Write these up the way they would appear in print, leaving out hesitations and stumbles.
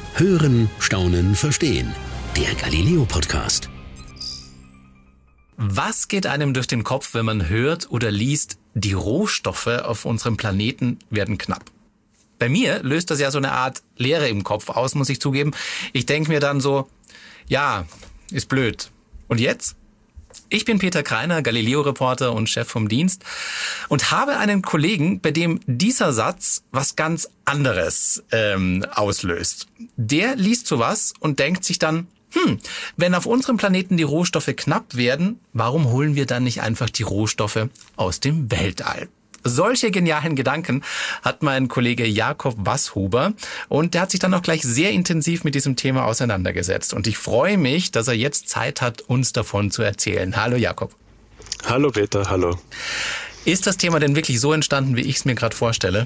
Hören, Staunen, Verstehen. Der Galileo-Podcast. Was geht einem durch den Kopf, wenn man hört oder liest, die Rohstoffe auf unserem Planeten werden knapp? Bei mir löst das ja so eine Art Leere im Kopf aus, muss ich zugeben. Ich denke mir dann so, ja, ist blöd. Und jetzt? Ich bin Peter Kreiner, Galileo-Reporter und Chef vom Dienst und habe einen Kollegen, bei dem dieser Satz was ganz anderes auslöst. Der liest sowas und denkt sich dann, wenn auf unserem Planeten die Rohstoffe knapp werden, warum holen wir dann nicht einfach die Rohstoffe aus dem Weltall? Solche genialen Gedanken hat mein Kollege Jakob Wasshuber und der hat sich dann auch gleich sehr intensiv mit diesem Thema auseinandergesetzt. Und ich freue mich, dass er jetzt Zeit hat, uns davon zu erzählen. Hallo Jakob. Hallo Peter, hallo. Ist das Thema denn wirklich so entstanden, wie ich es mir gerade vorstelle?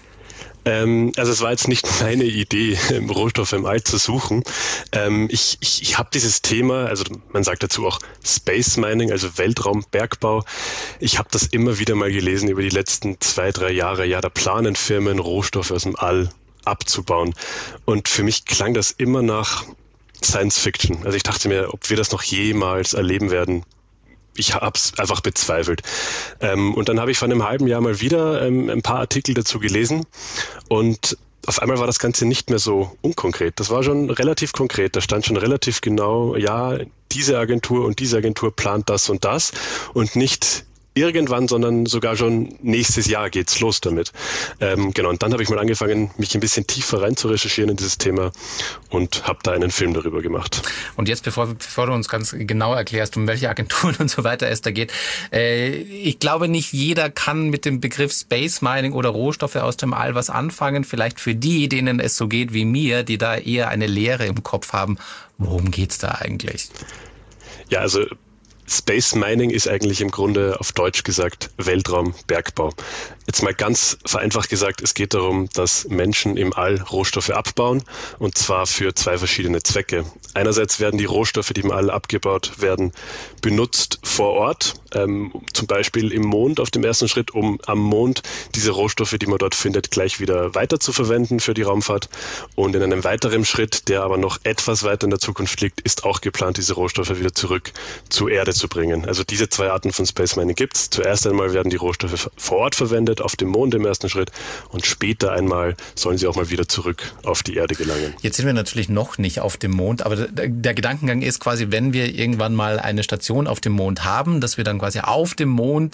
Also es war jetzt nicht meine Idee, Rohstoffe im All zu suchen. Ich habe dieses Thema, also man sagt dazu auch Space Mining, also Weltraumbergbau. Ich habe das immer wieder mal gelesen über die letzten 2-3 Jahre. Ja, da planen Firmen, Rohstoffe aus dem All abzubauen. Und für mich klang das immer nach Science Fiction. Also ich dachte mir, ob wir das noch jemals erleben werden. Ich habe es einfach bezweifelt. Und dann habe ich vor einem halben Jahr mal wieder ein paar Artikel dazu gelesen und auf einmal war das Ganze nicht mehr so unkonkret. Das war schon relativ konkret. Da stand schon relativ genau, ja, diese Agentur und diese Agentur plant das und nicht irgendwann, sondern sogar schon nächstes Jahr geht's los damit. Genau, und dann habe ich mal angefangen, mich ein bisschen tiefer rein zu recherchieren in dieses Thema und habe da einen Film darüber gemacht. Und jetzt, bevor du uns ganz genau erklärst, um welche Agenturen und so weiter es da geht, ich glaube, nicht jeder kann mit dem Begriff Space Mining oder Rohstoffe aus dem All was anfangen. Vielleicht für die, denen es so geht wie mir, die da eher eine Leere im Kopf haben. Worum geht's da eigentlich? Ja, also Space Mining ist eigentlich im Grunde auf Deutsch gesagt Weltraumbergbau. Jetzt mal ganz vereinfacht gesagt, es geht darum, dass Menschen im All Rohstoffe abbauen und zwar für 2 verschiedene Zwecke. Einerseits werden die Rohstoffe, die im All abgebaut werden, benutzt vor Ort, zum Beispiel im Mond auf dem ersten Schritt, um am Mond diese Rohstoffe, die man dort findet, gleich wieder weiter zu verwenden für die Raumfahrt. Und in einem weiteren Schritt, der aber noch etwas weiter in der Zukunft liegt, ist auch geplant, diese Rohstoffe wieder zurück zur Erde zu bringen. Also diese 2 Arten von Space Mining gibt es. Zuerst einmal werden die Rohstoffe vor Ort verwendet, auf dem Mond im ersten Schritt und später einmal sollen sie auch mal wieder zurück auf die Erde gelangen. Jetzt sind wir natürlich noch nicht auf dem Mond, aber der Gedankengang ist quasi, wenn wir irgendwann mal eine Station auf dem Mond haben, dass wir dann quasi auf dem Mond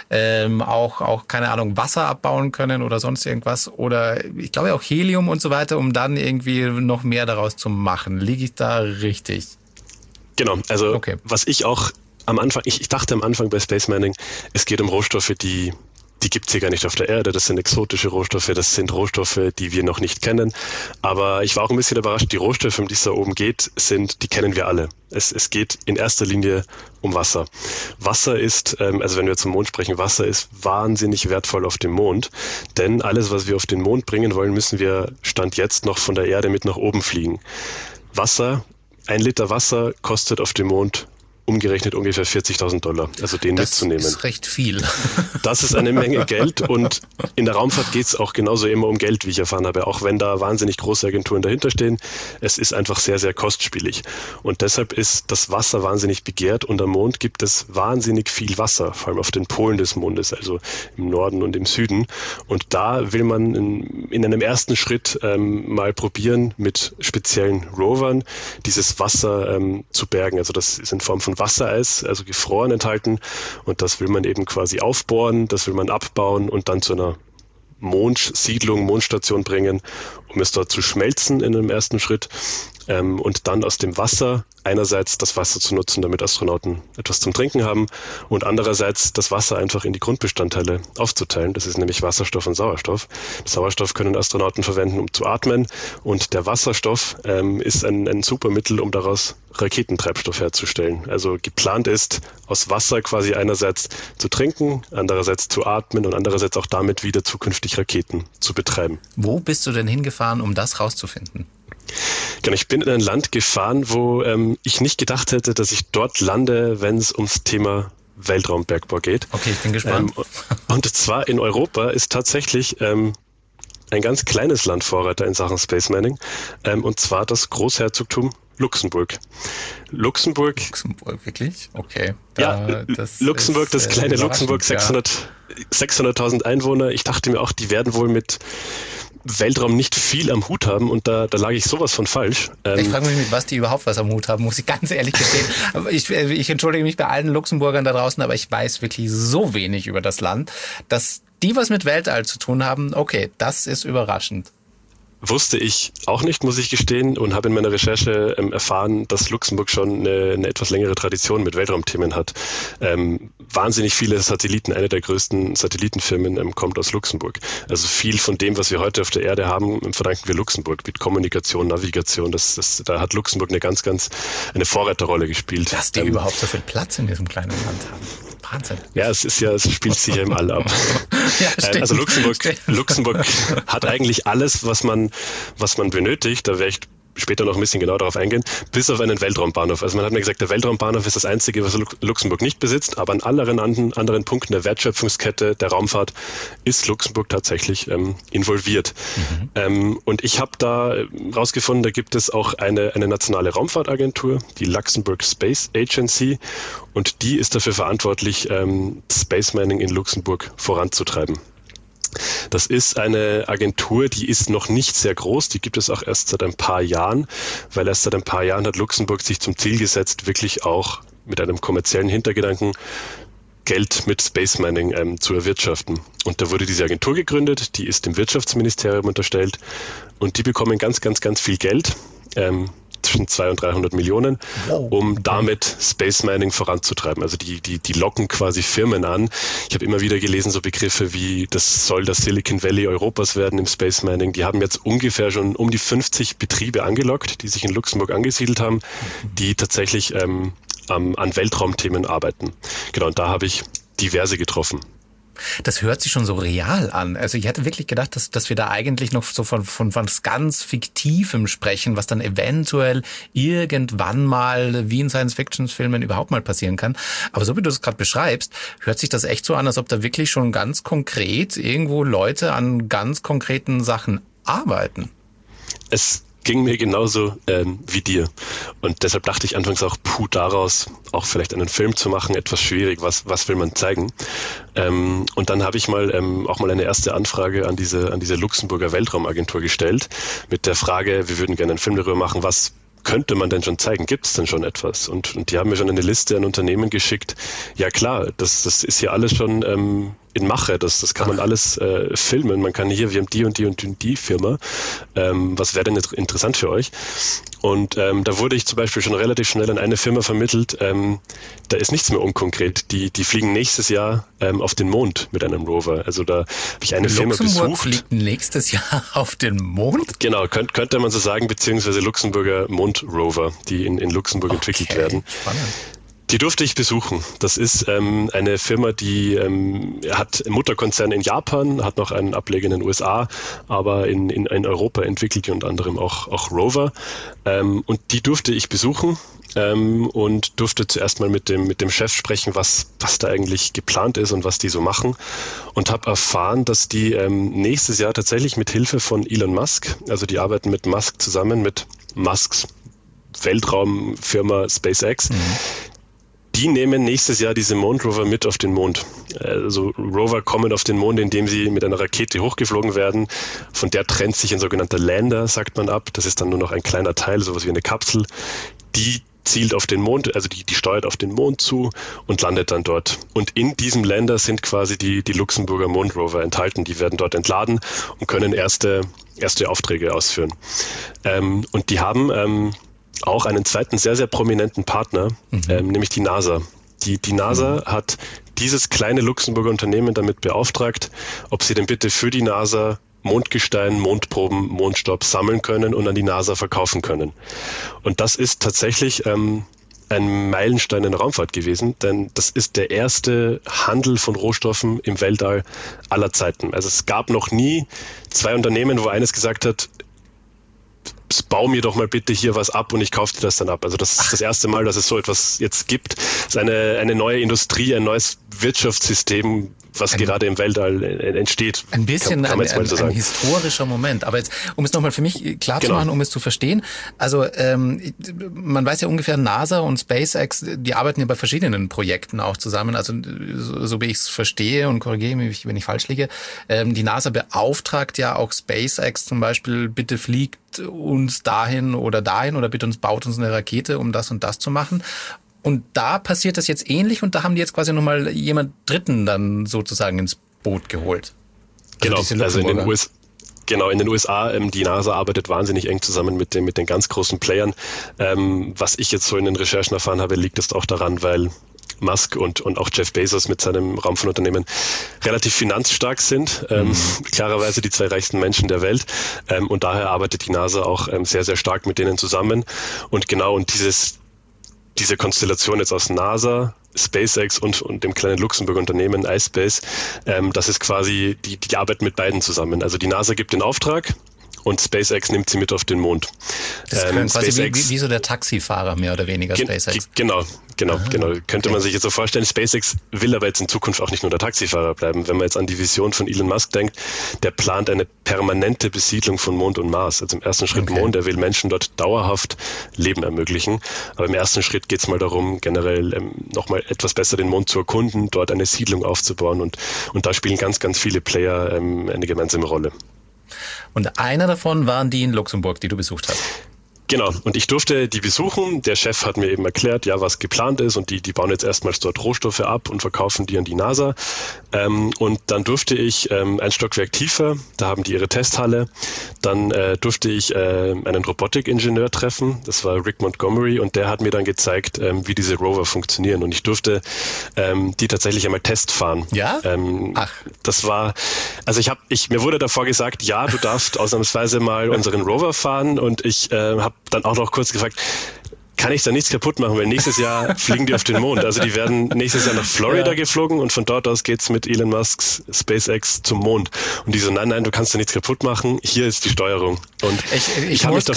auch keine Ahnung, Wasser abbauen können oder sonst irgendwas oder ich glaube auch Helium und so weiter, um dann irgendwie noch mehr daraus zu machen. Liege ich da richtig? Genau, also okay. Was ich auch am Anfang, ich dachte am Anfang bei Space Mining, es geht um Rohstoffe, die gibt es hier gar nicht auf der Erde, das sind exotische Rohstoffe, das sind Rohstoffe, die wir noch nicht kennen. Aber ich war auch ein bisschen überrascht, die Rohstoffe, um die es da oben geht, die kennen wir alle. Es geht in erster Linie um Wasser. Wasser ist, also wenn wir zum Mond sprechen, Wasser ist wahnsinnig wertvoll auf dem Mond, denn alles, was wir auf den Mond bringen wollen, müssen wir Stand jetzt noch von der Erde mit nach oben fliegen. Wasser, 1 Liter Wasser kostet auf dem Mond umgerechnet ungefähr $40.000, also den mitzunehmen. Das ist recht viel. Das ist eine Menge Geld und in der Raumfahrt geht es auch genauso immer um Geld, wie ich erfahren habe, auch wenn da wahnsinnig große Agenturen dahinter stehen. Es ist einfach sehr, sehr kostspielig und deshalb ist das Wasser wahnsinnig begehrt und am Mond gibt es wahnsinnig viel Wasser, vor allem auf den Polen des Mondes, also im Norden und im Süden und da will man in einem ersten Schritt mal probieren, mit speziellen Rovern dieses Wasser zu bergen, also das ist in Form von Wassereis, also gefroren enthalten und das will man eben quasi aufbohren, das will man abbauen und dann zu einer Mondsiedlung, Mondstation bringen, um es dort zu schmelzen in einem ersten Schritt und dann aus dem Wasser einerseits das Wasser zu nutzen, damit Astronauten etwas zum Trinken haben und andererseits das Wasser einfach in die Grundbestandteile aufzuteilen. Das ist nämlich Wasserstoff und Sauerstoff. Sauerstoff können Astronauten verwenden, um zu atmen und der Wasserstoff ist ein super Mittel, um daraus Raketentreibstoff herzustellen. Also geplant ist, aus Wasser quasi einerseits zu trinken, andererseits zu atmen und andererseits auch damit wieder zukünftig Raketen zu betreiben. Wo bist du denn hingefahren, um das rauszufinden? Genau, ich bin in ein Land gefahren, wo ich nicht gedacht hätte, dass ich dort lande, wenn es ums Thema Weltraumbergbau geht. Okay, ich bin gespannt. Und zwar in Europa ist tatsächlich ein ganz kleines Land Vorreiter in Sachen Space Mining, und zwar das Großherzogtum Luxemburg. Luxemburg, wirklich? Okay. Luxemburg, das kleine Luxemburg, 600.000 Einwohner. Ich dachte mir auch, die werden wohl mit Weltraum nicht viel am Hut haben, und da lag ich sowas von falsch. Ich frage mich, mit was die überhaupt was am Hut haben, muss ich ganz ehrlich gestehen. Aber ich entschuldige mich bei allen Luxemburgern da draußen, aber ich weiß wirklich so wenig über das Land, dass die was mit Weltall zu tun haben. Okay, das ist überraschend. Wusste ich auch nicht, muss ich gestehen, und habe in meiner Recherche erfahren, dass Luxemburg schon eine etwas längere Tradition mit Weltraumthemen hat. Wahnsinnig viele Satelliten, eine der größten Satellitenfirmen kommt aus Luxemburg. Also viel von dem, was wir heute auf der Erde haben, verdanken wir Luxemburg mit Kommunikation, Navigation. Da hat Luxemburg eine Vorreiterrolle gespielt. Dass die überhaupt so viel Platz in diesem kleinen Land haben. Wahnsinn. Ja, es spielt sich ja im All ab. Ja, also Luxemburg hat eigentlich alles, was man benötigt. Da werde ich später noch ein bisschen genau darauf eingehen, bis auf einen Weltraumbahnhof. Also man hat mir gesagt, der Weltraumbahnhof ist das Einzige, was Luxemburg nicht besitzt, aber an anderen Punkten der Wertschöpfungskette der Raumfahrt ist Luxemburg tatsächlich involviert. Und ich habe da rausgefunden, da gibt es auch eine nationale Raumfahrtagentur, die Luxembourg Space Agency, und die ist dafür verantwortlich, Space Mining in Luxemburg voranzutreiben. Das ist eine Agentur, die ist noch nicht sehr groß, die gibt es auch erst seit ein paar Jahren, weil erst seit ein paar Jahren hat Luxemburg sich zum Ziel gesetzt, wirklich auch mit einem kommerziellen Hintergedanken Geld mit Space Mining zu erwirtschaften. Und da wurde diese Agentur gegründet, die ist dem Wirtschaftsministerium unterstellt, und die bekommen ganz, ganz, ganz viel Geld, zwischen 200 und 300 Millionen, um damit Space Mining voranzutreiben. Also die locken quasi Firmen an. Ich habe immer wieder gelesen, so Begriffe wie, das soll das Silicon Valley Europas werden im Space Mining. Die haben jetzt ungefähr schon um die 50 Betriebe angelockt, die sich in Luxemburg angesiedelt haben, die tatsächlich an Weltraumthemen arbeiten. Genau, und da habe ich diverse getroffen. Das hört sich schon so real an. Also ich hätte wirklich gedacht, dass wir da eigentlich noch so von was ganz Fiktivem sprechen, was dann eventuell irgendwann mal wie in Science-Fiction-Filmen überhaupt mal passieren kann. Aber so wie du es gerade beschreibst, hört sich das echt so an, als ob da wirklich schon ganz konkret irgendwo Leute an ganz konkreten Sachen arbeiten. Es ging mir genauso wie dir. Und deshalb dachte ich anfangs auch, daraus auch vielleicht einen Film zu machen, etwas schwierig, was will man zeigen? Und dann habe ich auch mal eine erste Anfrage an diese Luxemburger Weltraumagentur gestellt, mit der Frage, wir würden gerne einen Film darüber machen, was könnte man denn schon zeigen? Gibt es denn schon etwas? Und die haben mir schon eine Liste an Unternehmen geschickt. Ja klar, das ist hier alles schon in Mache. Das kann man alles filmen. Man kann hier, wir haben die und die und die Firma. Was wäre denn interessant für euch? Und da wurde ich zum Beispiel schon relativ schnell an eine Firma vermittelt. Da ist nichts mehr unkonkret. Die fliegen nächstes Jahr auf den Mond mit einem Rover. Also da habe ich eine Firma besucht. Luxemburg fliegt nächstes Jahr auf den Mond? Genau, könnte man so sagen, beziehungsweise Luxemburger Mondrover, die in Luxemburg entwickelt werden. Spannend. Die durfte ich besuchen. Das ist eine Firma, die hat einen Mutterkonzern in Japan, hat noch einen Ableger in den USA, aber in Europa entwickelt die unter anderem auch Rover. Und die durfte ich besuchen und durfte zuerst mal mit dem Chef sprechen, was da eigentlich geplant ist und was die so machen. Und habe erfahren, dass die nächstes Jahr tatsächlich mit Hilfe von Elon Musk, also die arbeiten mit Musk zusammen, mit Musks Weltraumfirma SpaceX, die nehmen nächstes Jahr diese Mondrover mit auf den Mond. Also Rover kommen auf den Mond, indem sie mit einer Rakete hochgeflogen werden. Von der trennt sich ein sogenannter Lander, sagt man ab. Das ist dann nur noch ein kleiner Teil, sowas wie eine Kapsel. Die zielt auf den Mond, also die steuert auf den Mond zu und landet dann dort. Und in diesem Lander sind quasi die Luxemburger Mondrover enthalten. Die werden dort entladen und können erste Aufträge ausführen. Und die haben auch einen zweiten sehr, sehr prominenten Partner, nämlich die NASA. Die NASA hat dieses kleine Luxemburger Unternehmen damit beauftragt, ob sie denn bitte für die NASA Mondgestein, Mondproben, Mondstaub sammeln können und an die NASA verkaufen können. Und das ist tatsächlich ein Meilenstein in der Raumfahrt gewesen, denn das ist der erste Handel von Rohstoffen im Weltall aller Zeiten. Also es gab noch nie zwei Unternehmen, wo eines gesagt hat, bau mir doch mal bitte hier was ab und ich kaufe dir das dann ab. Also das ist das erste Mal, dass es so etwas jetzt gibt. Es ist eine neue Industrie, ein neues Wirtschaftssystem, was gerade im Weltall entsteht. Ein bisschen kann man ein historischer Moment. Aber jetzt, um es nochmal für mich klar zu machen, um es zu verstehen. Also man weiß ja ungefähr, NASA und SpaceX, die arbeiten ja bei verschiedenen Projekten auch zusammen. Also so wie ich es verstehe und korrigiere mich, wenn ich falsch liege. Die NASA beauftragt ja auch SpaceX zum Beispiel, bitte fliegt uns dahin oder bitte baut uns eine Rakete, um das und das zu machen. Und da passiert das jetzt ähnlich und da haben die jetzt quasi nochmal jemand Dritten dann sozusagen ins Boot geholt. Genau, also in den USA, die NASA arbeitet wahnsinnig eng zusammen mit den ganz großen Playern. Was ich jetzt so in den Recherchen erfahren habe, liegt es auch daran, weil Musk und auch Jeff Bezos mit seinem Raumfahrtunternehmen relativ finanzstark sind. Klarerweise die 2 reichsten Menschen der Welt. Und daher arbeitet die NASA auch sehr, sehr stark mit denen zusammen. Und diese Konstellation jetzt aus NASA, SpaceX und dem kleinen Luxemburger Unternehmen iSpace, das ist quasi, die arbeiten mit beiden zusammen. Also die NASA gibt den Auftrag und SpaceX nimmt sie mit auf den Mond. Das ist quasi wie so der Taxifahrer mehr oder weniger, SpaceX. Genau. Könnte man sich jetzt so vorstellen. SpaceX will aber jetzt in Zukunft auch nicht nur der Taxifahrer bleiben. Wenn man jetzt an die Vision von Elon Musk denkt, der plant eine permanente Besiedlung von Mond und Mars. Also im ersten Schritt Mond, er will Menschen dort dauerhaft Leben ermöglichen. Aber im ersten Schritt geht es mal darum, generell nochmal etwas besser den Mond zu erkunden, dort eine Siedlung aufzubauen. Und da spielen ganz, ganz viele Player eine gemeinsame Rolle. Und einer davon waren die in Luxemburg, die du besucht hast. Genau, und ich durfte die besuchen. Der Chef hat mir eben erklärt, ja, was geplant ist, und die bauen jetzt erstmals dort Rohstoffe ab und verkaufen die an die NASA. Und dann durfte ich ein Stockwerk tiefer, da haben die ihre Testhalle. Dann durfte ich einen Robotikingenieur treffen, das war Rick Montgomery, und der hat mir dann gezeigt, wie diese Rover funktionieren. Und ich durfte die tatsächlich einmal testfahren. Ja? Das war, also mir wurde davor gesagt, ja, du darfst ausnahmsweise mal unseren Rover fahren, und ich habe dann auch noch kurz gefragt, kann ich da nichts kaputt machen, weil nächstes Jahr fliegen die auf den Mond. Also die werden nächstes Jahr nach Florida geflogen, und von dort aus geht's mit Elon Musks SpaceX zum Mond. Und die so, nein, du kannst da nichts kaputt machen, hier ist die Steuerung. Und ich wusste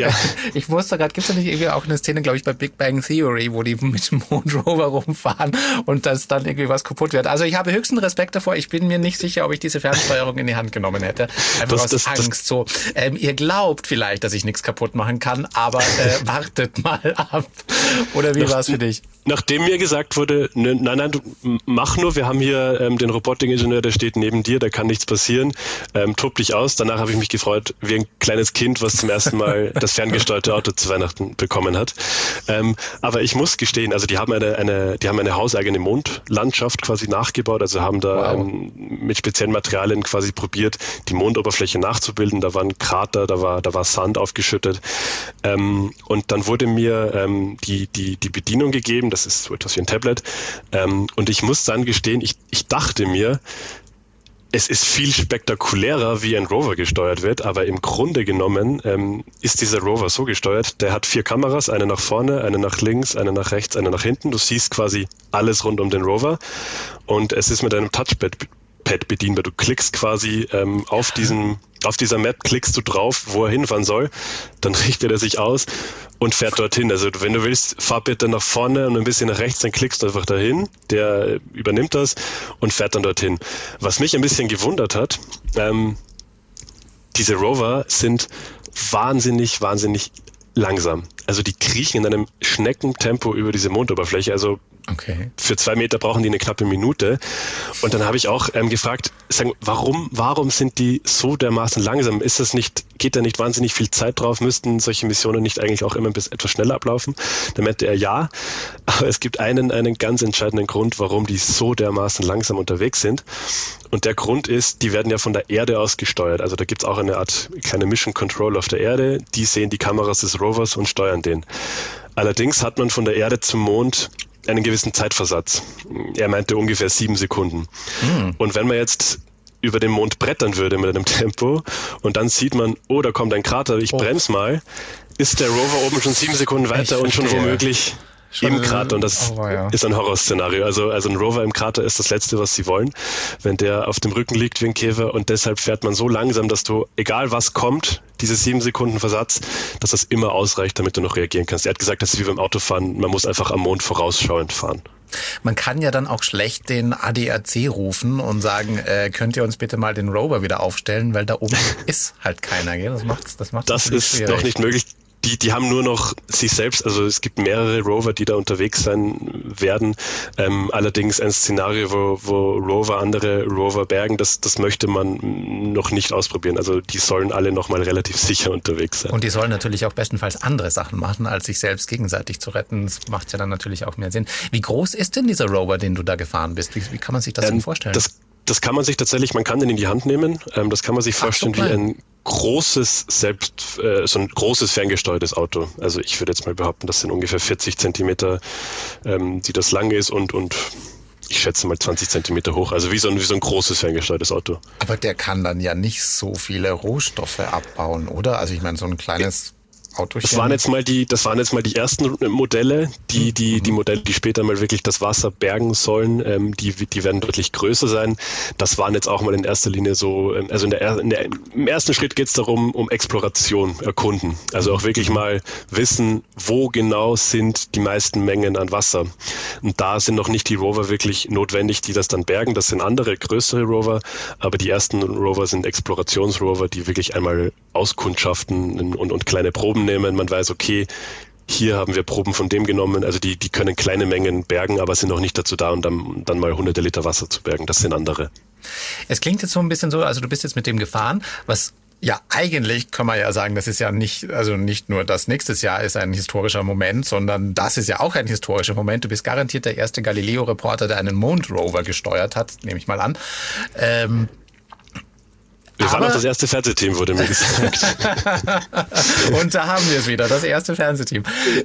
gerade, gibt es da nicht irgendwie auch eine Szene, glaube ich, bei Big Bang Theory, wo die mit dem Mondrover rumfahren und dass dann irgendwie was kaputt wird. Also ich habe höchsten Respekt davor. Ich bin mir nicht sicher, ob ich diese Fernsteuerung in die Hand genommen hätte. Einfach aus Angst. So, ihr glaubt vielleicht, dass ich nichts kaputt machen kann, aber wartet mal ab. Oder wie war es für dich? Nachdem mir gesagt wurde, nein, du mach nur, wir haben hier den Robotikingenieur, der steht neben dir, da kann nichts passieren, tob dich aus. Danach habe ich mich gefreut, wie ein kleines Kind, was zum ersten Mal das ferngesteuerte Auto zu Weihnachten bekommen hat. Aber ich muss gestehen, also die haben eine hauseigene Mondlandschaft quasi nachgebaut, also haben da mit speziellen Materialien quasi probiert, die Mondoberfläche nachzubilden. Da waren Krater, da war Sand aufgeschüttet. Und dann wurde mir die Bedienung gegeben. Das ist so etwas wie ein Tablet. Und ich muss dann gestehen, ich dachte mir, es ist viel spektakulärer, wie ein Rover gesteuert wird, aber im Grunde genommen ist dieser Rover so gesteuert, der hat 4 Kameras, eine nach vorne, eine nach links, eine nach rechts, eine nach hinten. Du siehst quasi alles rund um den Rover, und es ist mit einem Touchpad bedienbar. Du klickst quasi auf dieser Map, klickst du drauf, wo er hinfahren soll, dann richtet er sich aus und fährt dorthin. Also wenn du willst, fahr bitte nach vorne und ein bisschen nach rechts, dann klickst du einfach dahin, der übernimmt das und fährt dann dorthin. Was mich ein bisschen gewundert hat, diese Rover sind wahnsinnig langsam. Also die kriechen in einem Schneckentempo über diese Mondoberfläche. Also für 2 Meter brauchen die eine knappe Minute. Und dann habe ich auch gefragt, warum sind die so dermaßen langsam? Geht da nicht wahnsinnig viel Zeit drauf? Müssten solche Missionen nicht eigentlich auch immer etwas schneller ablaufen? Da meinte er ja, aber es gibt einen ganz entscheidenden Grund, warum die so dermaßen langsam unterwegs sind. Und der Grund ist, die werden ja von der Erde aus gesteuert. Also da gibt es auch eine Art kleine Mission Control auf der Erde. Die sehen die Kameras des Rovers und steuern den. Allerdings hat man von der Erde zum Mond einen gewissen Zeitversatz. Er meinte ungefähr 7 Sekunden. Und wenn man jetzt über den Mond brettern würde mit einem Tempo und dann sieht man, oh, da kommt ein Krater, ich bremse mal, ist der Rover oben schon 7 Sekunden weiter und schon womöglich im Krater, und das ist ein Horrorszenario. Also ein Rover im Krater ist das Letzte, was sie wollen, wenn der auf dem Rücken liegt wie ein Käfer, und deshalb fährt man so langsam, dass du, egal was kommt, diese 7 Sekunden Versatz, dass das immer ausreicht, damit du noch reagieren kannst. Er hat gesagt, das ist wie beim Autofahren, man muss einfach am Mond vorausschauend fahren. Man kann ja dann auch schlecht den ADAC rufen und sagen, könnt ihr uns bitte mal den Rover wieder aufstellen, weil da oben ist halt keiner. Gell? Das ist schwierig. Noch nicht möglich. Die haben nur noch sich selbst, also es gibt mehrere Rover, die da unterwegs sein werden. Allerdings ein Szenario, wo Rover andere Rover bergen, das möchte man noch nicht ausprobieren. Also die sollen alle noch mal relativ sicher unterwegs sein. Und die sollen natürlich auch bestenfalls andere Sachen machen, als sich selbst gegenseitig zu retten. Das macht ja dann natürlich auch mehr Sinn. Wie groß ist denn dieser Rover, den du da gefahren bist? Wie kann man sich das denn vorstellen? Das kann man sich tatsächlich, man kann den in die Hand nehmen. Das kann man sich vorstellen wie ein großes, so ein großes ferngesteuertes Auto. Also ich würde jetzt mal behaupten, das sind ungefähr 40 Zentimeter, die das lang ist, und ich schätze mal 20 Zentimeter hoch. Also wie so ein großes ferngesteuertes Auto. Aber der kann dann ja nicht so viele Rohstoffe abbauen, oder? Also ich meine, so ein kleines Autochen. Das waren jetzt mal die ersten Modelle, die Modelle, die später mal wirklich das Wasser bergen sollen, die werden deutlich größer sein. Das waren jetzt auch mal in erster Linie so, also im ersten Schritt geht es darum, um Exploration, erkunden. Also auch wirklich mal wissen, wo genau sind die meisten Mengen an Wasser. Und da sind noch nicht die Rover wirklich notwendig, die das dann bergen. Das sind andere, größere Rover, aber die ersten Rover sind Explorationsrover, die wirklich einmal auskundschaften und kleine Proben nehmen. Man weiß, okay, hier haben wir Proben von dem genommen. Also die können kleine Mengen bergen, aber sind noch nicht dazu da, um dann mal hunderte Liter Wasser zu bergen. Das sind andere. Es klingt jetzt so ein bisschen so, also du bist jetzt mit dem gefahren, was ja eigentlich kann man ja sagen, das ist ja nicht nur das nächstes Jahr ist ein historischer Moment, sondern das ist ja auch ein historischer Moment. Du bist garantiert der erste Galileo-Reporter, der einen Mondrover gesteuert hat, nehme ich mal an. Wir waren auch das erste Fernsehteam, wurde mir gesagt. Und da haben wir es wieder, das erste Fernsehteam.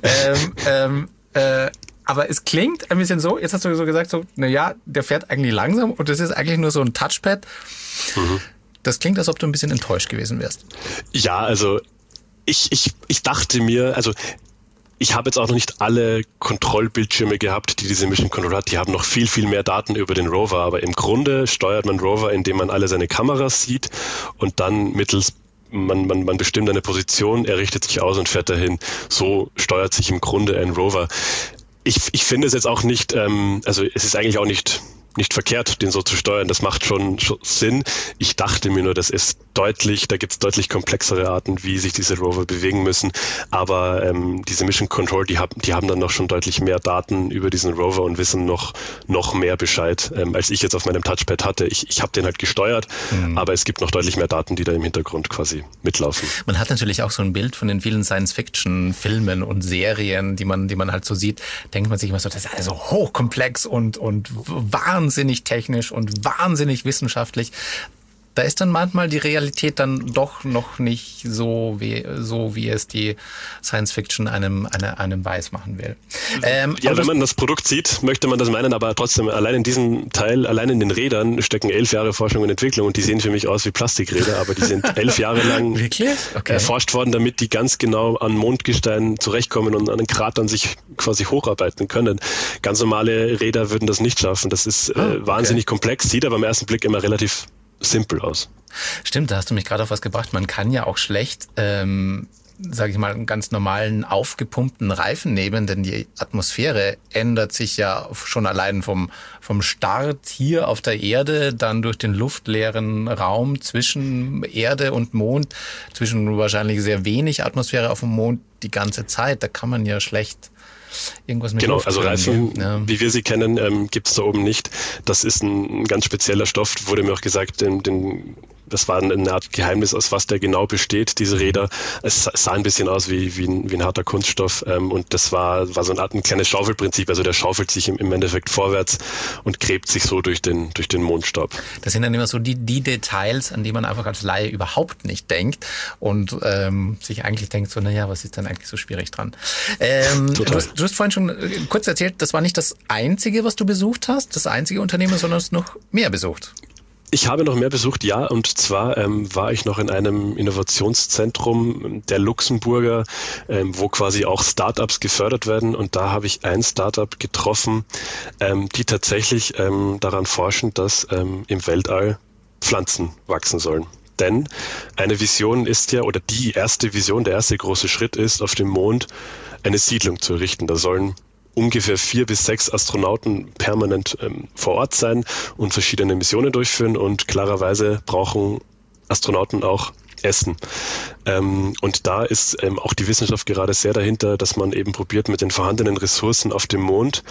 Aber es klingt ein bisschen so, jetzt hast du so gesagt, so, naja, der fährt eigentlich langsam und das ist eigentlich nur so ein Touchpad. Mhm. Das klingt, als ob du ein bisschen enttäuscht gewesen wärst. Ja, also ich dachte mir, also ich habe jetzt auch noch nicht alle Kontrollbildschirme gehabt, die diese Mission Control hat. Die haben noch viel, viel mehr Daten über den Rover. Aber im Grunde steuert man Rover, indem man alle seine Kameras sieht und dann mittels man bestimmt eine Position, er richtet sich aus und fährt dahin. So steuert sich im Grunde ein Rover. Ich finde es jetzt auch nicht, also es ist eigentlich auch nicht verkehrt, den so zu steuern. Das macht schon Sinn. Ich dachte mir nur, da gibt's deutlich komplexere Arten, wie sich diese Rover bewegen müssen. Aber diese Mission Control, die haben dann noch schon deutlich mehr Daten über diesen Rover und wissen noch mehr Bescheid, als ich jetzt auf meinem Touchpad hatte. Ich habe den halt gesteuert, aber es gibt noch deutlich mehr Daten, die da im Hintergrund quasi mitlaufen. Man hat natürlich auch so ein Bild von den vielen Science-Fiction-Filmen und Serien, die man halt so sieht, denkt man sich immer so, das ist alles so hochkomplex und wahnsinnig technisch und wahnsinnig wissenschaftlich. Da ist dann manchmal die Realität dann doch noch nicht so wie es die Science-Fiction einem weiß machen will. Wenn man das Produkt sieht, möchte man das meinen, aber trotzdem, allein in diesem Teil, allein in den Rädern stecken 11 Jahre Forschung und Entwicklung und die sehen für mich aus wie Plastikräder, aber die sind 11 Jahre lang erforscht worden, damit die ganz genau an Mondgestein zurechtkommen und an den Kratern sich quasi hocharbeiten können. Ganz normale Räder würden das nicht schaffen. Das ist wahnsinnig komplex, sieht aber am ersten Blick immer relativ simpel aus. Stimmt, da hast du mich gerade auf was gebracht. Man kann ja auch schlecht, sage ich mal, einen ganz normalen aufgepumpten Reifen nehmen, denn die Atmosphäre ändert sich ja schon allein vom Start hier auf der Erde, dann durch den luftleeren Raum zwischen Erde und Mond, zwischen wahrscheinlich sehr wenig Atmosphäre auf dem Mond die ganze Zeit. Da kann man ja schlecht irgendwas mit Luft. Also Reifen, wie wir sie kennen, gibt es da oben nicht. Das ist ein ganz spezieller Stoff, wurde mir auch gesagt, das war eine Art Geheimnis, aus was der genau besteht, diese Räder. Es sah ein bisschen aus wie ein harter Kunststoff und das war so eine Art ein kleines Schaufelprinzip, also der schaufelt sich im Endeffekt vorwärts und gräbt sich so durch den Mondstaub. Das sind dann immer so die Details, an die man einfach als Laie überhaupt nicht denkt und sich eigentlich denkt so, naja, was ist denn eigentlich so schwierig dran? Du hast vorhin schon kurz erzählt, das war nicht das Einzige, was du besucht hast, das einzige Unternehmen, sondern du hast noch mehr besucht. Ich habe noch mehr besucht, ja, und zwar war ich noch in einem Innovationszentrum der Luxemburger, wo quasi auch Startups gefördert werden, und da habe ich ein Startup getroffen, die tatsächlich daran forschen, dass im Weltall Pflanzen wachsen sollen. Denn eine Vision ist ja, oder die erste Vision, der erste große Schritt ist, auf dem Mond eine Siedlung zu errichten. Da sollen ungefähr 4 bis 6 Astronauten permanent vor Ort sein und verschiedene Missionen durchführen, und klarerweise brauchen Astronauten auch Essen. Und da ist auch die Wissenschaft gerade sehr dahinter, dass man eben probiert, mit den vorhandenen Ressourcen auf dem Mond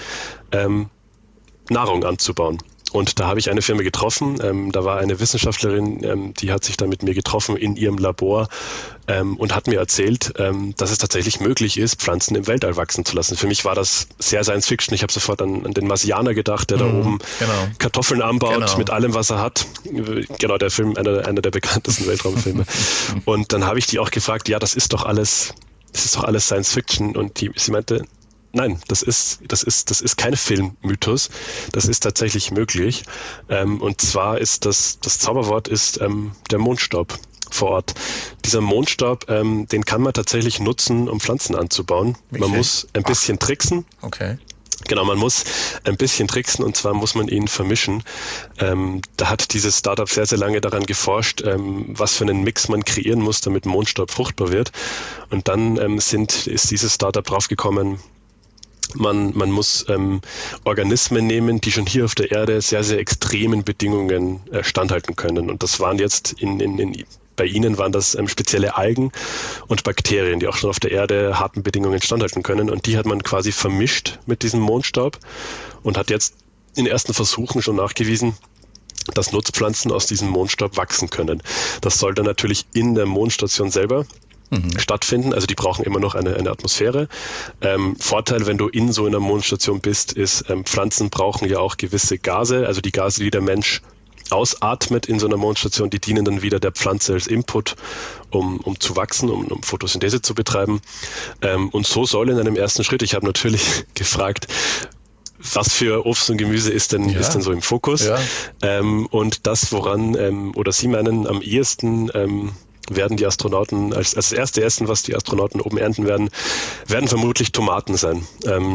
Nahrung anzubauen. Und da habe ich eine Firma getroffen, da war eine Wissenschaftlerin, die hat sich da mit mir getroffen in ihrem Labor und hat mir erzählt, dass es tatsächlich möglich ist, Pflanzen im Weltall wachsen zu lassen. Für mich war das sehr Science Fiction. Ich habe sofort an den Marsianer gedacht, der da oben Kartoffeln anbaut mit allem, was er hat. Genau, der Film, einer der bekanntesten Weltraumfilme. Und dann habe ich die auch gefragt, ja, das ist doch alles Science Fiction. Und sie meinte, nein, das ist kein Filmmythos, das ist tatsächlich möglich. Und zwar ist das Zauberwort ist der Mondstaub vor Ort. Dieser Mondstaub, den kann man tatsächlich nutzen, um Pflanzen anzubauen. Wirklich? Man muss ein bisschen tricksen. Okay. Genau, man muss ein bisschen tricksen, und zwar muss man ihn vermischen. Da hat dieses Startup sehr, sehr lange daran geforscht, was für einen Mix man kreieren muss, damit Mondstaub fruchtbar wird. Und dann ist dieses Startup draufgekommen, man muss Organismen nehmen, die schon hier auf der Erde sehr, sehr extremen Bedingungen standhalten können. Und das waren jetzt bei ihnen waren das spezielle Algen und Bakterien, die auch schon auf der Erde harten Bedingungen standhalten können. Und die hat man quasi vermischt mit diesem Mondstaub und hat jetzt in ersten Versuchen schon nachgewiesen, dass Nutzpflanzen aus diesem Mondstaub wachsen können. Das soll dann natürlich in der Mondstation selber stattfinden. Also die brauchen immer noch eine Atmosphäre. Vorteil, wenn du in so einer Mondstation bist, ist, Pflanzen brauchen ja auch gewisse Gase, also die Gase, die der Mensch ausatmet in so einer Mondstation, die dienen dann wieder der Pflanze als Input, um zu wachsen, um Photosynthese zu betreiben. Und so soll in einem ersten Schritt, ich habe natürlich gefragt, was für Obst und Gemüse ist denn so im Fokus? Ja. Und das, woran, oder Sie meinen, am ehesten werden die Astronauten, als das erste Essen, was die Astronauten oben ernten werden vermutlich Tomaten sein.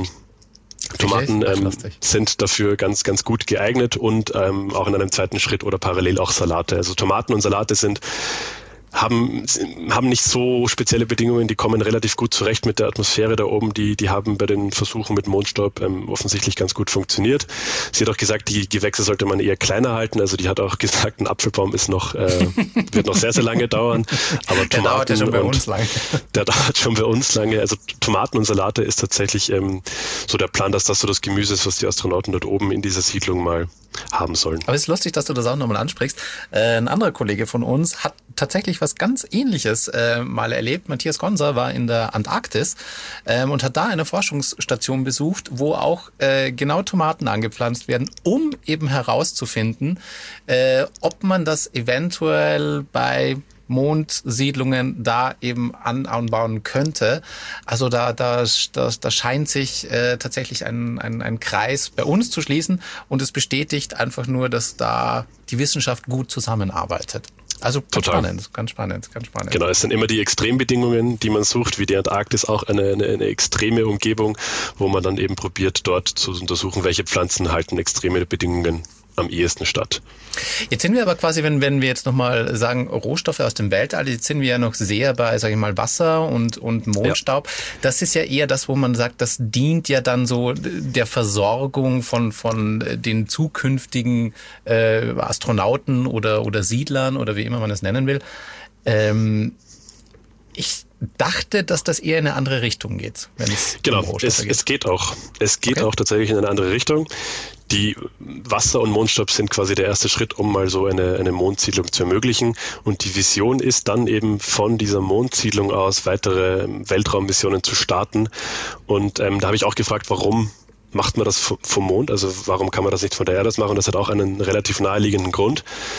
Tomaten sind dafür ganz, ganz gut geeignet, und auch in einem zweiten Schritt oder parallel auch Salate. Also Tomaten und Salate haben nicht so spezielle Bedingungen, die kommen relativ gut zurecht mit der Atmosphäre da oben. Die haben bei den Versuchen mit Mondstaub offensichtlich ganz gut funktioniert. Sie hat auch gesagt, die Gewächse sollte man eher kleiner halten. Also die hat auch gesagt, ein Apfelbaum wird noch sehr, sehr lange dauern. Aber der dauert ja schon bei uns lange. Der dauert schon bei uns lange. Also Tomaten und Salate ist tatsächlich so der Plan, dass das so das Gemüse ist, was die Astronauten dort oben in dieser Siedlung mal haben sollen. Aber es ist lustig, dass du das auch nochmal ansprichst. Ein anderer Kollege von uns hat tatsächlich was ganz Ähnliches mal erlebt. Matthias Gonser war in der Antarktis und hat da eine Forschungsstation besucht, wo auch genau Tomaten angepflanzt werden, um eben herauszufinden, ob man das eventuell bei Mondsiedlungen da eben anbauen könnte. Also da scheint sich tatsächlich ein Kreis bei uns zu schließen, und es bestätigt einfach nur, dass da die Wissenschaft gut zusammenarbeitet. Also ganz spannend. Genau, es sind immer die Extrembedingungen, die man sucht, wie die Antarktis, auch eine extreme Umgebung, wo man dann eben probiert, dort zu untersuchen, welche Pflanzen halten extreme Bedingungen am ehesten statt. Jetzt sind wir aber quasi, wenn wir jetzt nochmal sagen, Rohstoffe aus dem Weltall, jetzt sind wir ja noch sehr bei, sage ich mal, Wasser und Mondstaub. Ja. Das ist ja eher das, wo man sagt, das dient ja dann so der Versorgung von den zukünftigen Astronauten oder Siedlern oder wie immer man es nennen will. Ich dachte, dass das eher in eine andere Richtung geht. Genau, es geht auch. Es geht auch tatsächlich in eine andere Richtung. Die Wasser und Mondstaub sind quasi der erste Schritt, um mal so eine Mondsiedlung zu ermöglichen. Und die Vision ist dann eben von dieser Mondsiedlung aus weitere Weltraummissionen zu starten. Und da habe ich auch gefragt, warum macht man das vom Mond? Also warum kann man das nicht von der Erde aus machen? Das hat auch einen relativ naheliegenden Grund.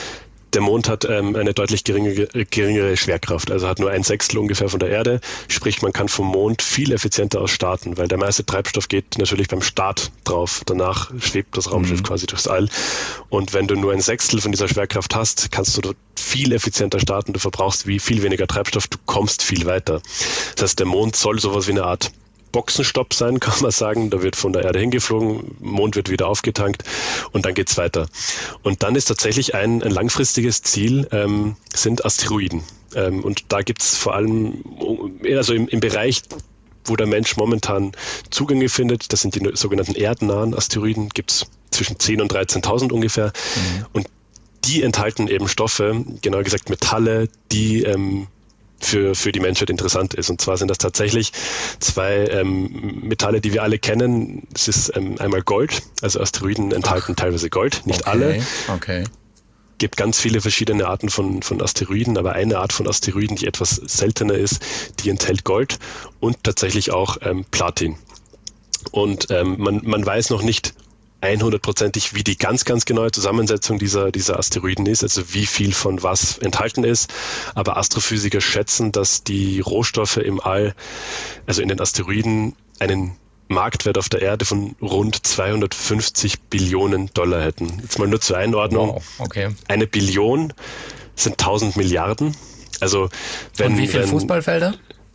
Der Mond hat eine deutlich geringere Schwerkraft, also hat nur 1/6 ungefähr von der Erde. Sprich, man kann vom Mond viel effizienter aus starten, weil der meiste Treibstoff geht natürlich beim Start drauf. Danach schwebt das Raumschiff quasi durchs All. Und wenn du nur 1/6 von dieser Schwerkraft hast, kannst du dort viel effizienter starten. Du verbrauchst viel weniger Treibstoff, du kommst viel weiter. Das heißt, der Mond soll sowas wie eine Art Boxenstopp sein, kann man sagen. Da wird von der Erde hingeflogen, Mond wird wieder aufgetankt und dann geht's weiter. Und dann ist tatsächlich ein langfristiges Ziel, sind Asteroiden. Und da gibt's vor allem, also im Bereich, wo der Mensch momentan Zugänge findet, das sind die sogenannten erdnahen Asteroiden, gibt's zwischen 10.000 und 13.000 ungefähr. Und die enthalten eben Stoffe, genauer gesagt Metalle, die für die Menschheit interessant ist. Und zwar sind das tatsächlich zwei Metalle, die wir alle kennen. Es ist einmal Gold, also Asteroiden enthalten teilweise Gold, nicht alle. Okay. Gibt ganz viele verschiedene Arten von Asteroiden, aber eine Art von Asteroiden, die etwas seltener ist, die enthält Gold und tatsächlich auch Platin. Und man weiß noch nicht 100%ig, wie die ganz genaue Zusammensetzung dieser Asteroiden ist, also wie viel von was enthalten ist. Aber Astrophysiker schätzen, dass die Rohstoffe im All, also in den Asteroiden, einen Marktwert auf der Erde von rund 250 Billionen Dollar hätten. Jetzt mal nur zur Einordnung. Wow, okay. Eine Billion sind 1000 Milliarden. Also und wie viele Fußballfelder?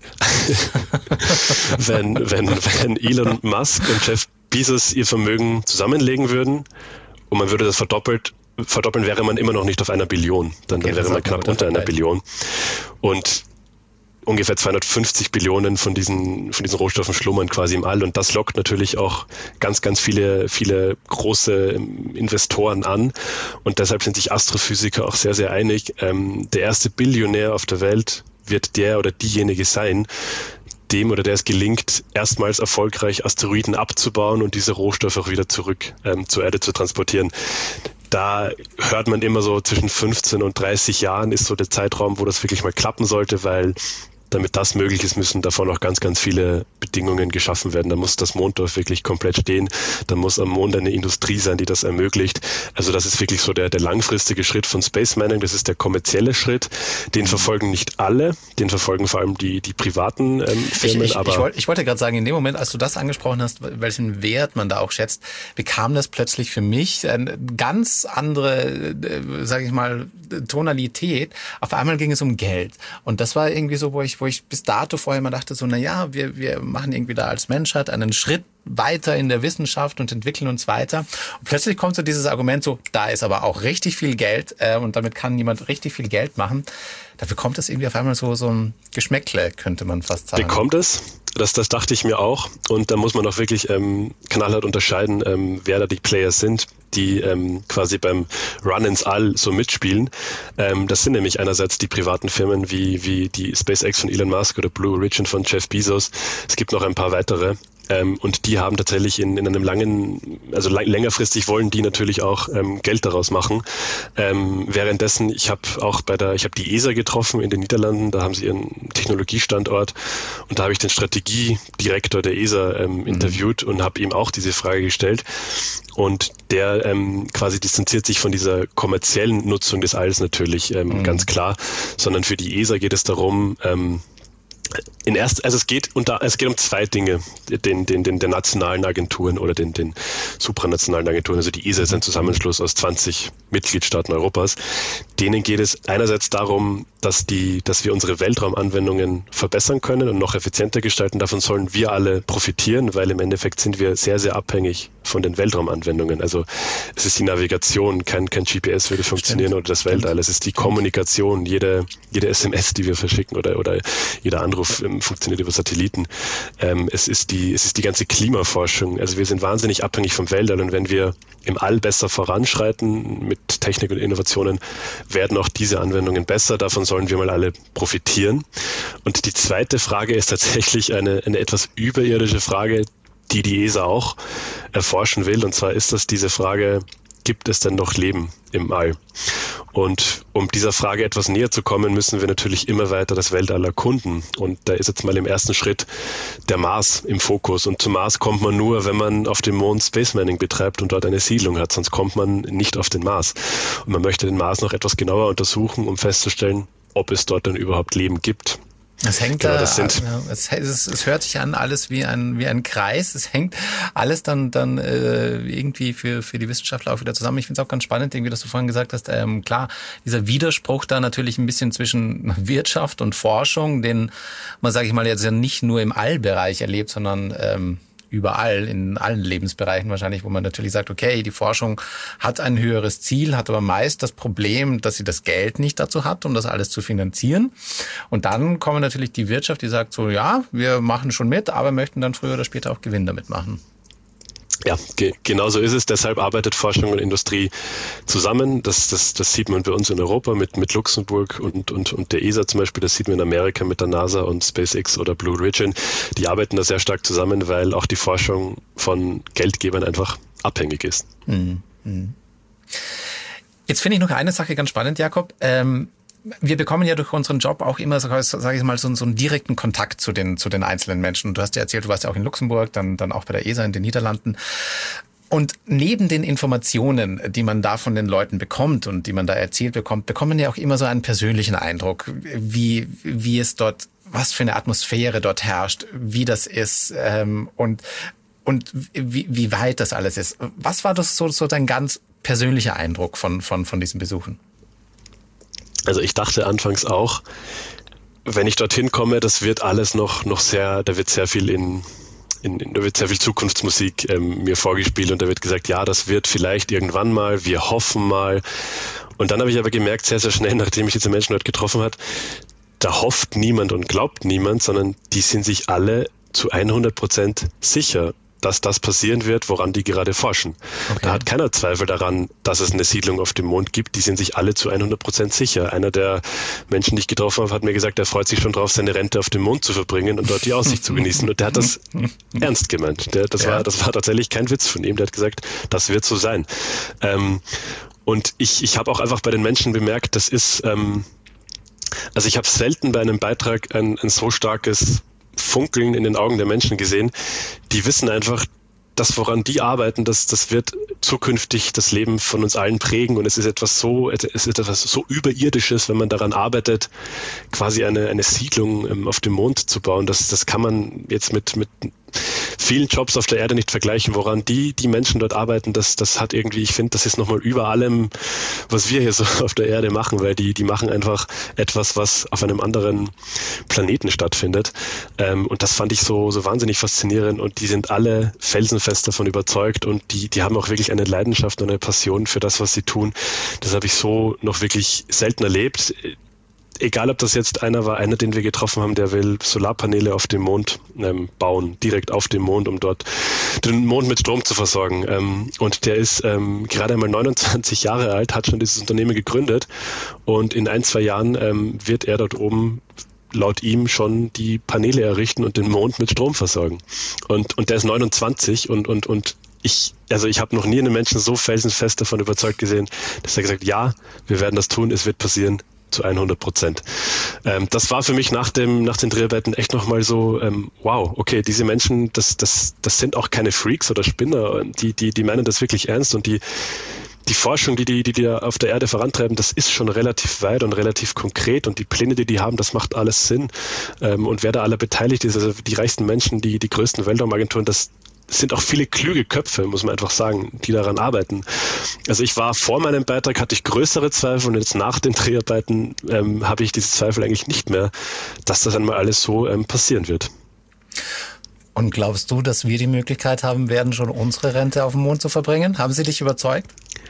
wenn Elon Musk und Jeff Bezos ihr Vermögen zusammenlegen würden und man würde das verdoppeln, wäre man immer noch nicht auf 1 Billion. Dann wäre man knapp unter 1 Billion. Und ungefähr 250 Billionen von diesen Rohstoffen schlummern quasi im All. Und das lockt natürlich auch ganz viele große Investoren an. Und deshalb sind sich Astrophysiker auch sehr, sehr einig. Der erste Billionär auf der Welt wird der oder diejenige sein, dem oder der es gelingt, erstmals erfolgreich Asteroiden abzubauen und diese Rohstoffe auch wieder zurück zur Erde zu transportieren. Da hört man immer so zwischen 15 und 30 Jahren ist so der Zeitraum, wo das wirklich mal klappen sollte, weil damit das möglich ist, müssen davor noch ganz viele Bedingungen geschaffen werden. Da muss das Monddorf wirklich komplett stehen. Da muss am Mond eine Industrie sein, die das ermöglicht. Also das ist wirklich so der langfristige Schritt von Space Mining. Das ist der kommerzielle Schritt. Den verfolgen nicht alle. Den verfolgen vor allem die privaten Firmen. Ich wollte gerade sagen, in dem Moment, als du das angesprochen hast, welchen Wert man da auch schätzt, bekam das plötzlich für mich eine ganz andere, sage ich mal, Tonalität. Auf einmal ging es um Geld. Und das war irgendwie so, wo ich bis dato vorher immer dachte, so, naja, wir machen irgendwie da als Menschheit einen Schritt weiter in der Wissenschaft und entwickeln uns weiter. Und plötzlich kommt so dieses Argument so, da ist aber auch richtig viel Geld und damit kann jemand richtig viel Geld machen. Da bekommt es irgendwie auf einmal so ein Geschmäckle, könnte man fast sagen. Bekommt es? Das dachte ich mir auch. Und da muss man auch wirklich knallhart unterscheiden, wer da die Players sind, die quasi beim Run ins All so mitspielen. Das sind nämlich einerseits die privaten Firmen wie die SpaceX von Elon Musk oder Blue Origin von Jeff Bezos. Es gibt noch ein paar weitere. Und die haben tatsächlich in einem längerfristig wollen die natürlich auch Geld daraus machen. Währenddessen, ich habe die ESA getroffen in den Niederlanden, da haben sie ihren Technologiestandort und da habe ich den Strategiedirektor der ESA interviewt und habe ihm auch diese Frage gestellt. Und der quasi distanziert sich von dieser kommerziellen Nutzung des Alls natürlich ganz klar, sondern für die ESA geht es darum, es geht um zwei Dinge, den nationalen Agenturen oder den supranationalen Agenturen. Also die ESA ist ein Zusammenschluss aus 20 Mitgliedstaaten Europas. Denen geht es einerseits darum, dass wir unsere Weltraumanwendungen verbessern können und noch effizienter gestalten. Davon sollen wir alle profitieren, weil im Endeffekt sind wir sehr, sehr abhängig von den Weltraumanwendungen. Also es ist die Navigation, kein GPS würde funktionieren oder das Weltall. Es ist die Kommunikation, jede SMS, die wir verschicken oder jeder Anruf funktioniert über Satelliten. Es ist die ganze Klimaforschung. Also wir sind wahnsinnig abhängig vom Weltall und wenn wir im All besser voranschreiten mit Technik und Innovationen, werden auch diese Anwendungen besser. Davon sollen wir mal alle profitieren. Und die zweite Frage ist tatsächlich eine etwas überirdische Frage, die ESA auch erforschen will. Und zwar ist das diese Frage, gibt es denn noch Leben im All? Und um dieser Frage etwas näher zu kommen, müssen wir natürlich immer weiter das Weltall erkunden. Und da ist jetzt mal im ersten Schritt der Mars im Fokus. Und zum Mars kommt man nur, wenn man auf dem Mond Space Mining betreibt und dort eine Siedlung hat. Sonst kommt man nicht auf den Mars. Und man möchte den Mars noch etwas genauer untersuchen, um festzustellen, ob es dort dann überhaupt Leben gibt. Es hängt es hört sich an alles wie ein Kreis. Es hängt alles dann irgendwie für die Wissenschaftler auch wieder zusammen. Ich finde es auch ganz spannend, irgendwie, dass du vorhin gesagt hast, klar, dieser Widerspruch da natürlich ein bisschen zwischen Wirtschaft und Forschung, den man, sage ich mal, jetzt ja nicht nur im Allbereich erlebt, sondern überall, in allen Lebensbereichen wahrscheinlich, wo man natürlich sagt, okay, die Forschung hat ein höheres Ziel, hat aber meist das Problem, dass sie das Geld nicht dazu hat, um das alles zu finanzieren. Und dann kommt natürlich die Wirtschaft, die sagt so, ja, wir machen schon mit, aber möchten dann früher oder später auch Gewinn damit machen. Ja, genau so ist es. Deshalb arbeitet Forschung und Industrie zusammen. Das sieht man bei uns in Europa mit Luxemburg und der ESA zum Beispiel. Das sieht man in Amerika mit der NASA und SpaceX oder Blue Origin. Die arbeiten da sehr stark zusammen, weil auch die Forschung von Geldgebern einfach abhängig ist. Jetzt finde ich noch eine Sache ganz spannend, Jakob. Wir bekommen ja durch unseren Job auch immer, sage ich mal, so einen direkten Kontakt zu den einzelnen Menschen. Und du hast ja erzählt, du warst ja auch in Luxemburg, dann auch bei der ESA in den Niederlanden. Und neben den Informationen, die man da von den Leuten bekommt und die man da erzählt bekommt, bekommt man ja auch immer so einen persönlichen Eindruck, wie es dort, was für eine Atmosphäre dort herrscht, wie das ist und wie weit das alles ist. Was war das so dein ganz persönlicher Eindruck von diesen Besuchen? Also ich dachte anfangs auch, wenn ich dorthin komme, das wird alles noch sehr, da wird sehr viel da wird sehr viel Zukunftsmusik mir vorgespielt und da wird gesagt, ja, das wird vielleicht irgendwann mal, wir hoffen mal. Und dann habe ich aber gemerkt, sehr, sehr schnell, nachdem ich diese Menschen dort getroffen habe, da hofft niemand und glaubt niemand, sondern die sind sich alle zu 100% sicher, dass das passieren wird, woran die gerade forschen. Okay. Da hat keiner Zweifel daran, dass es eine Siedlung auf dem Mond gibt. Die sind sich alle zu 100% sicher. Einer der Menschen, die ich getroffen habe, hat mir gesagt, er freut sich schon drauf, seine Rente auf dem Mond zu verbringen und dort die Aussicht zu genießen. Und der hat das ernst gemeint. Das war tatsächlich kein Witz von ihm. Der hat gesagt, das wird so sein. Und ich habe auch einfach bei den Menschen bemerkt, das ist, also ich habe selten bei einem Beitrag ein so starkes Funkeln in den Augen der Menschen gesehen. Die wissen einfach, das, woran die arbeiten, das wird zukünftig das Leben von uns allen prägen und es ist etwas so Überirdisches, wenn man daran arbeitet, quasi eine Siedlung auf dem Mond zu bauen. Das kann man jetzt mit vielen Jobs auf der Erde nicht vergleichen, woran die Menschen dort arbeiten, das hat irgendwie, ich finde, das ist nochmal über allem, was wir hier so auf der Erde machen, weil die machen einfach etwas, was auf einem anderen Planeten stattfindet. Und das fand ich so wahnsinnig faszinierend und die sind alle felsenfest davon überzeugt und die haben auch wirklich eine Leidenschaft und eine Passion für das, was sie tun. Das habe ich so noch wirklich selten erlebt. Egal, ob das jetzt einer war, den wir getroffen haben, der will Solarpaneele auf dem Mond bauen, direkt auf dem Mond, um dort den Mond mit Strom zu versorgen. Und der ist gerade einmal 29 Jahre alt, hat schon dieses Unternehmen gegründet und in 1-2 Jahren wird er dort oben laut ihm schon die Paneele errichten und den Mond mit Strom versorgen. Und der ist 29 und ich habe noch nie einen Menschen so felsenfest davon überzeugt gesehen, dass er gesagt, ja, wir werden das tun, es wird passieren. Zu 100%. Das war für mich nach den Dreharbeiten echt nochmal so, wow, okay, diese Menschen, das sind auch keine Freaks oder Spinner, die meinen das wirklich ernst und die Forschung, die auf der Erde vorantreiben, das ist schon relativ weit und relativ konkret und die Pläne, die haben, das macht alles Sinn. Und wer da alle beteiligt ist, also die reichsten Menschen, die größten Weltraumagenturen, das sind auch viele kluge Köpfe, muss man einfach sagen, die daran arbeiten. Also ich war vor meinem Beitrag, hatte ich größere Zweifel und jetzt nach den Dreharbeiten habe ich diese Zweifel eigentlich nicht mehr, dass das einmal alles so passieren wird. Und glaubst du, dass wir die Möglichkeit haben werden, schon unsere Rente auf dem Mond zu verbringen? Haben sie dich überzeugt?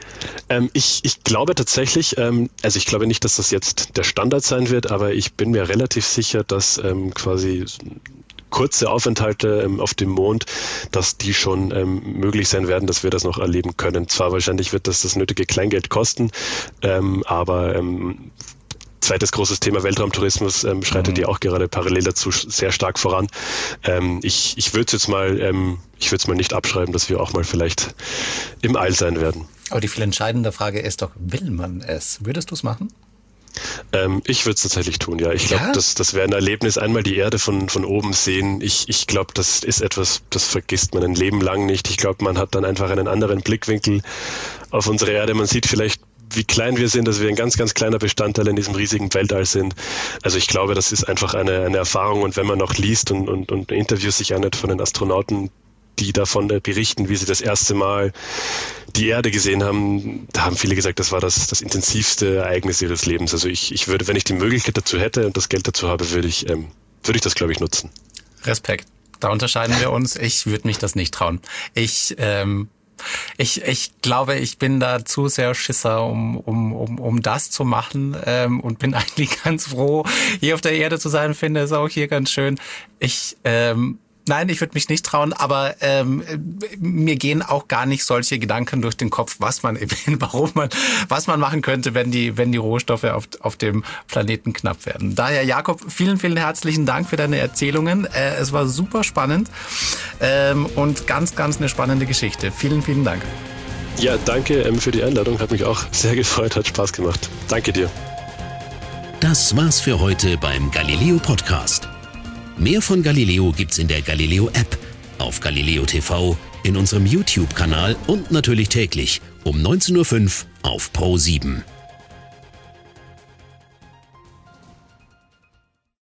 Ich glaube tatsächlich, also ich glaube nicht, dass das jetzt der Standard sein wird, aber ich bin mir relativ sicher, dass quasi kurze Aufenthalte auf dem Mond, dass die schon möglich sein werden, dass wir das noch erleben können. Zwar wahrscheinlich wird das nötige Kleingeld kosten, aber zweites großes Thema Weltraumtourismus schreitet ja auch gerade parallel dazu sehr stark voran. Ich würde es jetzt mal, nicht abschreiben, dass wir auch mal vielleicht im All sein werden. Aber die viel entscheidende Frage ist doch, will man es? Würdest du es machen? Ich würde es tatsächlich tun, ja. Ich glaube, das wäre ein Erlebnis, einmal die Erde von oben sehen. Ich glaube, das ist etwas, das vergisst man ein Leben lang nicht. Ich glaube, man hat dann einfach einen anderen Blickwinkel auf unsere Erde. Man sieht vielleicht, wie klein wir sind, dass wir ein ganz, ganz kleiner Bestandteil in diesem riesigen Weltall sind. Also ich glaube, das ist einfach eine Erfahrung. Und wenn man noch liest und Interviews sich anhört von den Astronauten, die davon berichten, wie sie das erste Mal die Erde gesehen haben, da haben viele gesagt, das war das intensivste Ereignis ihres Lebens. Also ich würde, wenn ich die Möglichkeit dazu hätte und das Geld dazu habe, würde ich das, glaube ich, nutzen. Respekt. Da unterscheiden wir uns. Ich würde mich das nicht trauen. Ich glaube, ich bin da zu sehr Schisser, um das zu machen, und bin eigentlich ganz froh, hier auf der Erde zu sein. Finde es auch hier ganz schön. Nein, ich würde mich nicht trauen, aber mir gehen auch gar nicht solche Gedanken durch den Kopf, was man machen könnte, wenn die Rohstoffe auf dem Planeten knapp werden. Daher, Jakob, vielen, vielen herzlichen Dank für deine Erzählungen. Es war super spannend und ganz, ganz eine spannende Geschichte. Vielen, vielen Dank. Ja, danke für die Einladung. Hat mich auch sehr gefreut, hat Spaß gemacht. Danke dir. Das war's für heute beim Galileo Podcast. Mehr von Galileo gibt's in der Galileo App, auf Galileo TV, in unserem YouTube-Kanal und natürlich täglich um 19:05 Uhr auf Pro7.